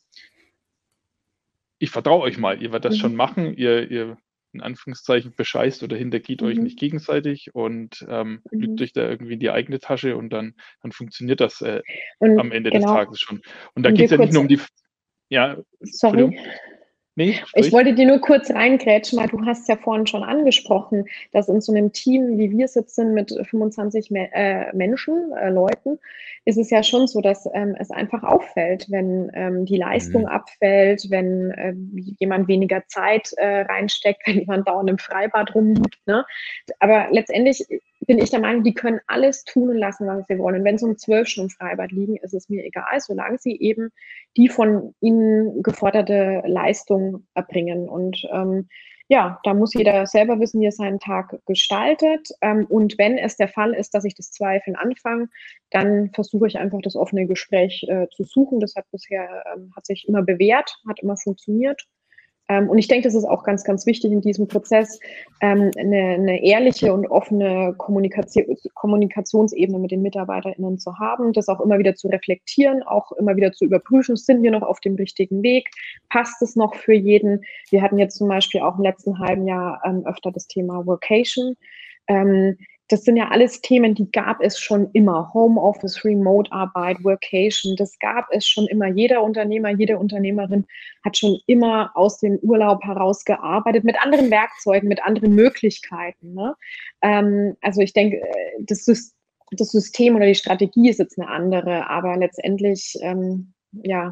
ich vertraue euch mal, ihr werdet das mhm. schon machen, ihr, ihr in Anführungszeichen bescheißt oder hintergeht mhm. euch nicht gegenseitig und ähm, mhm. lügt euch da irgendwie in die eigene Tasche und dann, dann funktioniert das äh, am Ende genau. des Tages schon. Und da geht es ja nicht nur um die... Ja, sorry. Nee, ich wollte dir nur kurz reingrätschen, weil du hast ja vorhin schon angesprochen, dass in so einem Team, wie wir sitzen mit fünfundzwanzig Me- äh, Menschen, äh, Leuten, ist es ja schon so, dass ähm, es einfach auffällt, wenn ähm, die Leistung mhm. abfällt, wenn äh, jemand weniger Zeit äh, reinsteckt, wenn jemand dauernd im Freibad rumliegt. Ne? Aber letztendlich bin ich der Meinung, die können alles tun und lassen, was sie wollen. Und wenn sie um zwölf Stunden im Freibad liegen, ist es mir egal, solange sie eben die von ihnen geforderte Leistung erbringen. Und ähm, ja, da muss jeder selber wissen, wie er seinen Tag gestaltet. Ähm, und wenn es der Fall ist, dass ich das Zweifeln anfange, dann versuche ich einfach das offene Gespräch äh, zu suchen. Das hat bisher, ähm, hat sich immer bewährt, hat immer funktioniert. Ähm, und ich denke, das ist auch ganz, ganz wichtig in diesem Prozess, ähm, eine, eine ehrliche und offene Kommunikation, Kommunikationsebene mit den MitarbeiterInnen zu haben, das auch immer wieder zu reflektieren, auch immer wieder zu überprüfen, sind wir noch auf dem richtigen Weg, passt es noch für jeden? Wir hatten jetzt zum Beispiel auch im letzten halben Jahr ähm, öfter das Thema Workation. Ähm, Das sind ja alles Themen, die gab es schon immer. Homeoffice, Remote-Arbeit, Workation, das gab es schon immer. Jeder Unternehmer, jede Unternehmerin hat schon immer aus dem Urlaub heraus gearbeitet, mit anderen Werkzeugen, mit anderen Möglichkeiten. Ne? Ähm, also ich denke, das, das System oder die Strategie ist jetzt eine andere, aber letztendlich, ähm, ja,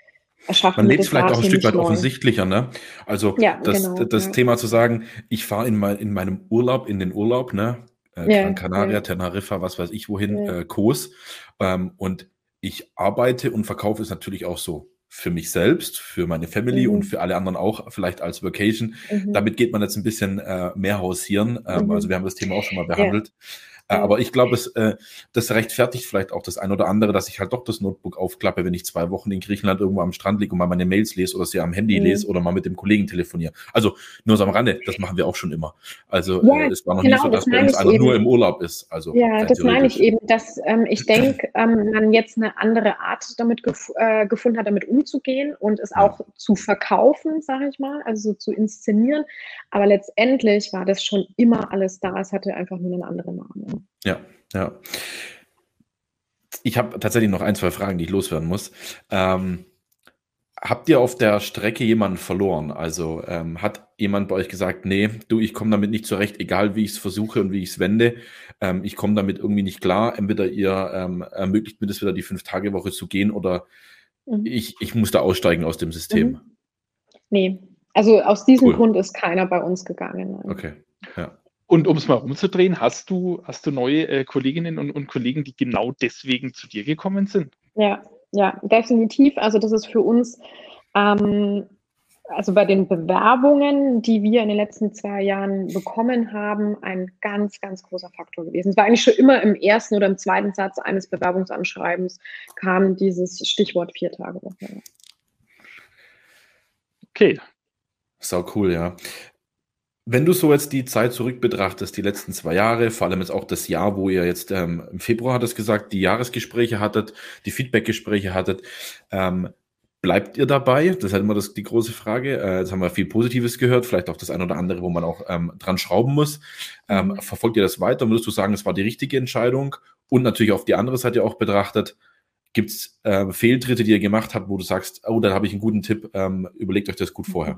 Man lebt es vielleicht auch ein Stück weit offensichtlicher, ne? Also ja, das, genau, das ja. Thema zu sagen, ich fahre in, mein, in meinem Urlaub, in den Urlaub, ne? Äh, Ja, Gran Canaria, ja. Teneriffa, was weiß ich wohin, Ja. äh, Kos. Ähm, und ich arbeite und verkaufe es natürlich auch so für mich selbst, für meine Family Mhm. und für alle anderen auch, vielleicht als Vacation. Mhm. Damit geht man jetzt ein bisschen äh, mehr hausieren. Ähm, Mhm. Also wir haben das Thema auch schon mal behandelt. Ja. Aber ich glaube, es, äh, das rechtfertigt vielleicht auch das ein oder andere, dass ich halt doch das Notebook aufklappe, wenn ich zwei Wochen in Griechenland irgendwo am Strand liege und mal meine Mails lese oder sie am Handy Mhm. lese oder mal mit dem Kollegen telefoniere. Also nur so am Rande, das machen wir auch schon immer. Also Ja, äh, es war noch genau, nie so, das dass bei meine uns ich einer eben. nur im Urlaub ist. Also Ja, rein das meine ich theoretisch. eben, dass ähm, ich denke, ähm, man jetzt eine andere Art damit gef äh, gefunden hat, damit umzugehen und es Ja. auch zu verkaufen, sage ich mal, also so zu inszenieren. Aber letztendlich war das schon immer alles da. Es hatte einfach nur einen anderen Namen. Ja, ja. Ich habe tatsächlich noch ein, zwei Fragen, die ich loswerden muss. Ähm, habt ihr auf der Strecke jemanden verloren? Also ähm, hat jemand bei euch gesagt, nee, du, ich komme damit nicht zurecht, egal wie ich es versuche und wie ich es wende, ähm, ich komme damit irgendwie nicht klar. Entweder ihr ähm, ermöglicht mir das wieder, die Fünf-Tage-Woche zu gehen oder Mhm. ich, ich muss da aussteigen aus dem System. Mhm. Nee, also aus diesem Cool. Grund ist keiner bei uns gegangen. Nein. Okay, ja. Und um es mal umzudrehen, hast du, hast du neue äh, Kolleginnen und, und Kollegen, die genau deswegen zu dir gekommen sind? Ja, ja, definitiv. Also das ist für uns, ähm, also bei den Bewerbungen, die wir in den letzten zwei Jahren bekommen haben, ein ganz, ganz großer Faktor gewesen. Es war eigentlich schon immer im ersten oder im zweiten Satz eines Bewerbungsanschreibens kam dieses Stichwort Vier-Tage-Woche. Okay. Sau cool, ja. Wenn du so jetzt die Zeit zurück betrachtest, die letzten zwei Jahre, vor allem jetzt auch das Jahr, wo ihr jetzt ähm, im Februar hat es gesagt, die Jahresgespräche hattet, die Feedbackgespräche hattet, ähm, bleibt ihr dabei? Das ist halt immer das, die große Frage. Äh, jetzt haben wir viel Positives gehört, vielleicht auch das ein oder andere, wo man auch ähm, dran schrauben muss. Ähm, Mhm. verfolgt ihr das weiter? Würdest du sagen, es war die richtige Entscheidung? Und natürlich auf die andere Seite auch betrachtet, gibt es äh, Fehltritte, die ihr gemacht habt, wo du sagst, oh, da habe ich einen guten Tipp, ähm, überlegt euch das gut vorher.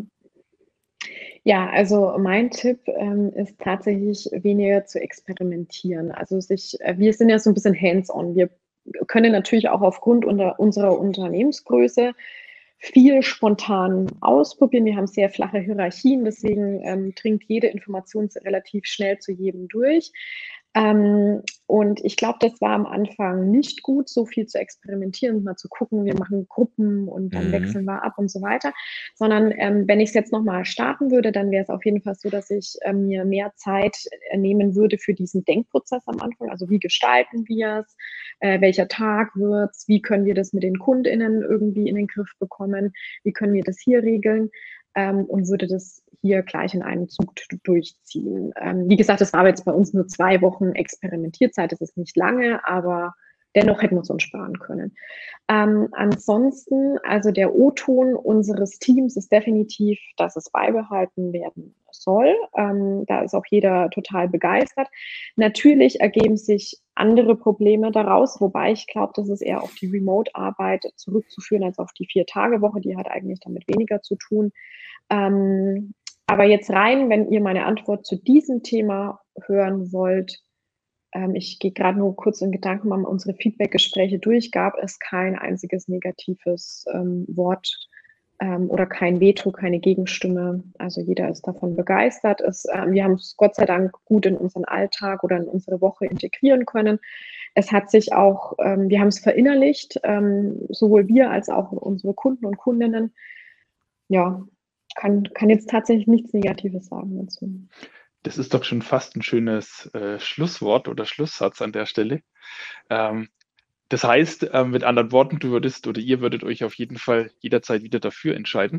Ja, also mein Tipp ähm, ist tatsächlich weniger zu experimentieren. Also sich, äh, wir sind ja so ein bisschen hands-on. Wir können natürlich auch aufgrund unter, unserer Unternehmensgröße viel spontan ausprobieren. Wir haben sehr flache Hierarchien, deswegen ähm, dringt jede Information relativ schnell zu jedem durch. Ähm, und ich glaube, das war am Anfang nicht gut, so viel zu experimentieren, mal zu gucken, wir machen Gruppen und dann Mhm. wechseln wir ab und so weiter. Sondern ähm, wenn ich es jetzt nochmal starten würde, dann wäre es auf jeden Fall so, dass ich äh, mir mehr Zeit äh, nehmen würde für diesen Denkprozess am Anfang. Also wie gestalten wir es? Äh, welcher Tag wird's? Wie können wir das mit den KundInnen irgendwie in den Griff bekommen? Wie können wir das hier regeln? Ähm, und würde das hier gleich in einem Zug durchziehen. Ähm, wie gesagt, das war jetzt bei uns nur zwei Wochen Experimentierzeit. Das ist nicht lange, aber dennoch hätten wir es uns sparen können. Ähm, ansonsten, also der O-Ton unseres Teams ist definitiv, dass es beibehalten werden soll. Ähm, da ist auch jeder total begeistert. Natürlich ergeben sich andere Probleme daraus, wobei ich glaube, das ist eher auf die Remote-Arbeit zurückzuführen als auf die Vier-Tage-Woche. Die hat eigentlich damit weniger zu tun. Ähm, aber jetzt rein, wenn ihr meine Antwort zu diesem Thema hören wollt, ähm, ich gehe gerade nur kurz in Gedanken mal unsere Feedback-Gespräche durch, gab es kein einziges negatives ähm, Wort ähm, oder kein Veto, keine Gegenstimme. Also jeder ist davon begeistert. Es, ähm, wir haben es Gott sei Dank gut in unseren Alltag oder in unsere Woche integrieren können. Es hat sich auch, ähm, wir haben es verinnerlicht, ähm, sowohl wir als auch unsere Kunden und Kundinnen. Ja, kann, kann jetzt tatsächlich nichts Negatives sagen dazu. Das ist doch schon fast ein schönes äh, Schlusswort oder Schlusssatz an der Stelle. Ähm, das heißt, ähm, mit anderen Worten, du würdest oder ihr würdet euch auf jeden Fall jederzeit wieder dafür entscheiden.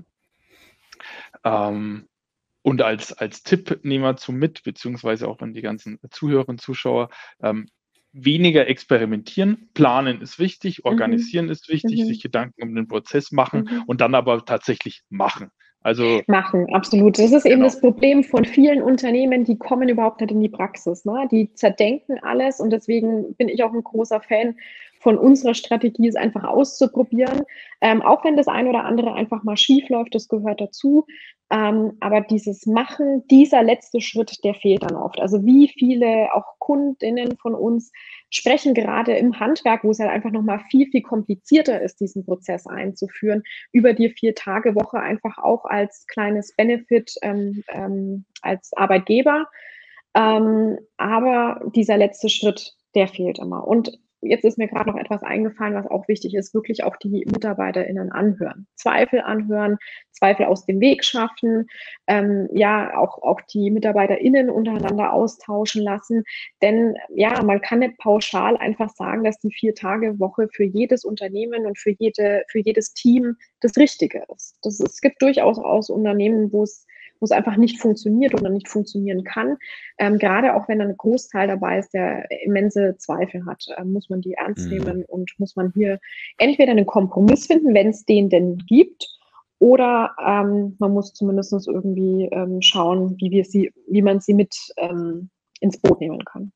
Ähm, und als, als Tipp nehmen wir zu mit, beziehungsweise auch an die ganzen Zuhörer und Zuschauer, ähm, weniger experimentieren, planen ist wichtig, organisieren Mhm. ist wichtig, Mhm. sich Gedanken um den Prozess machen Mhm. und dann aber tatsächlich machen. Also Machen, absolut. Das ist eben genau. das Problem von vielen Unternehmen, die kommen überhaupt nicht in die Praxis. Ne? Die zerdenken alles und deswegen bin ich auch ein großer Fan von unserer Strategie, es einfach auszuprobieren. Ähm, auch wenn das ein oder andere einfach mal schief läuft, das gehört dazu. Ähm, aber dieses Machen, dieser letzte Schritt, der fehlt dann oft. Also wie viele auch Kundinnen von uns sprechen gerade im Handwerk, wo es halt einfach nochmal viel, viel komplizierter ist, diesen Prozess einzuführen, über die Vier-Tage-Woche einfach auch als kleines Benefit ähm, ähm, als Arbeitgeber. Ähm, aber dieser letzte Schritt, der fehlt immer. Und jetzt ist mir gerade noch etwas eingefallen, was auch wichtig ist, wirklich auch die MitarbeiterInnen anhören. Zweifel anhören, Zweifel aus dem Weg schaffen, ähm, ja, auch, auch die MitarbeiterInnen untereinander austauschen lassen. Denn ja, man kann nicht pauschal einfach sagen, dass die Vier-Tage-Woche für jedes Unternehmen und für, jede, für jedes Team das Richtige ist. Das, es gibt durchaus aus Unternehmen, wo es wo es einfach nicht funktioniert oder nicht funktionieren kann. Ähm, gerade auch wenn ein Großteil dabei ist, der immense Zweifel hat, äh, muss man die ernst Mhm. nehmen und muss man hier entweder einen Kompromiss finden, wenn es den denn gibt, oder ähm, man muss zumindest irgendwie ähm, schauen, wie wir sie, wie man sie mit ähm, ins Boot nehmen kann.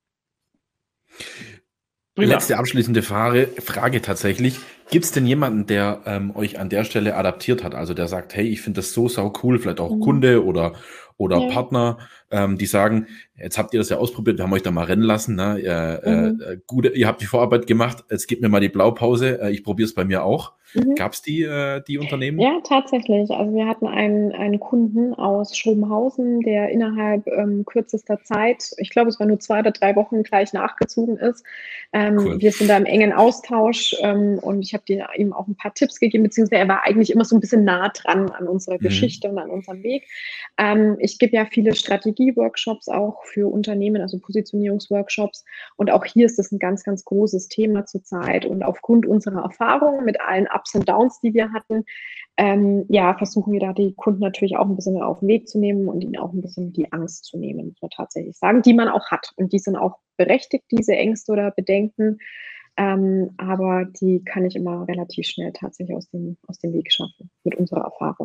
Prima. Letzte abschließende Frage, Frage tatsächlich. Gibt es denn jemanden, der ähm, euch an der Stelle adaptiert hat? Also der sagt, hey, ich finde das so sau cool, vielleicht auch Mhm. Kunde oder, oder Ja. Partner, ähm, die sagen, jetzt habt ihr das ja ausprobiert, wir haben euch da mal rennen lassen. Ne? Äh, Mhm. äh, gut, ihr habt die Vorarbeit gemacht, jetzt gebt mir mal die Blaupause, äh, ich probiere es bei mir auch. Mhm. Gab es die, äh, die Unternehmen? Ja, tatsächlich. Also wir hatten einen, einen Kunden aus Schrobenhausen, der innerhalb ähm, kürzester Zeit, ich glaube, es war nur zwei oder drei Wochen, gleich nachgezogen ist. Ähm, Cool. Wir sind da im engen Austausch ähm, und ich habe ihm auch ein paar Tipps gegeben, beziehungsweise er war eigentlich immer so ein bisschen nah dran an unserer Mhm. Geschichte und an unserem Weg. Ähm, ich gebe ja viele Strategie-Workshops auch für Unternehmen, also Positionierungsworkshops. Und auch hier ist das ein ganz, ganz großes Thema zurzeit. Und aufgrund unserer Erfahrungen mit allen Ups und Downs, die wir hatten, ähm, ja, versuchen wir da die Kunden natürlich auch ein bisschen mehr auf den Weg zu nehmen und ihnen auch ein bisschen die Angst zu nehmen, muss man tatsächlich sagen, die man auch hat. Und die sind auch berechtigt, diese Ängste oder Bedenken. Ähm, aber die kann ich immer relativ schnell tatsächlich aus dem, aus dem Weg schaffen mit unserer Erfahrung.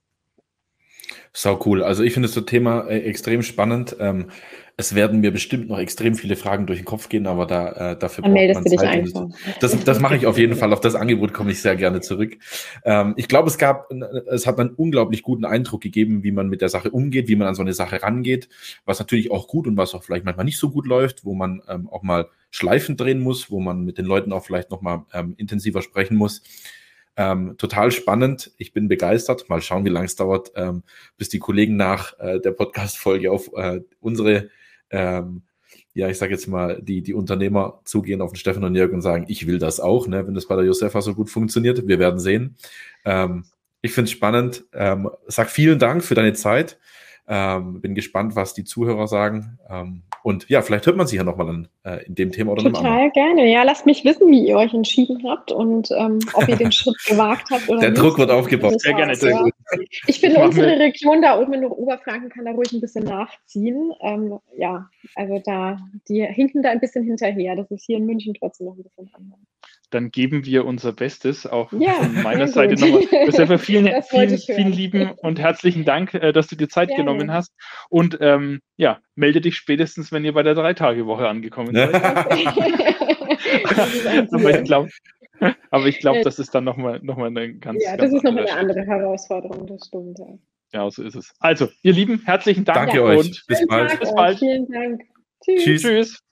Sau cool. Also ich finde das Thema äh, extrem spannend. Ähm, es werden mir bestimmt noch extrem viele Fragen durch den Kopf gehen, aber da, äh, dafür Dann braucht meldest man du dich Zeit. einfach. Und das, das, das mache ich auf jeden Fall. Auf das Angebot komme ich sehr gerne zurück. Ähm, ich glaube, es gab, es hat einen unglaublich guten Eindruck gegeben, wie man mit der Sache umgeht, wie man an so eine Sache rangeht, was natürlich auch gut und was auch vielleicht manchmal nicht so gut läuft, wo man ähm, auch mal Schleifen drehen muss, wo man mit den Leuten auch vielleicht noch mal ähm, intensiver sprechen muss. Ähm, total spannend. Ich bin begeistert. Mal schauen, wie lange es dauert, ähm, bis die Kollegen nach äh, der Podcast-Folge auf äh, unsere, ähm, ja, ich sage jetzt mal, die, die Unternehmer zugehen auf den Steffen und Jörg und sagen, ich will das auch, ne, wenn das bei der Josefa so gut funktioniert. Wir werden sehen. Ähm, ich finde es spannend. Ähm, sag vielen Dank für deine Zeit. Ähm, bin gespannt, was die Zuhörer sagen. Ähm, und ja, vielleicht hört man sich ja nochmal an äh, in dem Thema oder einem anderen. Total gerne. Ja, lasst mich wissen, wie ihr euch entschieden habt und ähm, ob ihr den Schritt gewagt habt oder Der nicht. Druck wird aufgebaut. Sehr gerne, sehr ja. gut. Ich finde, Machen unsere wir- Region da oben in Oberfranken kann da ruhig ein bisschen nachziehen. Ähm, ja, also da, die hinken da ein bisschen hinterher. Das ist hier in München trotzdem noch ein bisschen anders. Dann geben wir unser Bestes, auch Ja, von meiner sehr Seite gut. nochmal. Josefa, vielen, Das wollte vielen, ich hören. vielen lieben und herzlichen Dank, äh, dass du dir Zeit Gerne. genommen hast. Und ähm, ja, melde dich spätestens, wenn ihr bei der Drei-Tage-Woche angekommen seid. Das ist ein aber ich Ziel. glaube, aber ich glaube, das ist dann nochmal noch mal eine ganz, Ja, ganz das ist nochmal anderer eine Schritt. andere Herausforderung, das stimmt. Ja. Ja, so ist es. Also, ihr Lieben, herzlichen Dank Danke euch. und Bis Schönen bald. Tag bis euch. bald. Vielen Dank. Tschüss. Tschüss. Tschüss.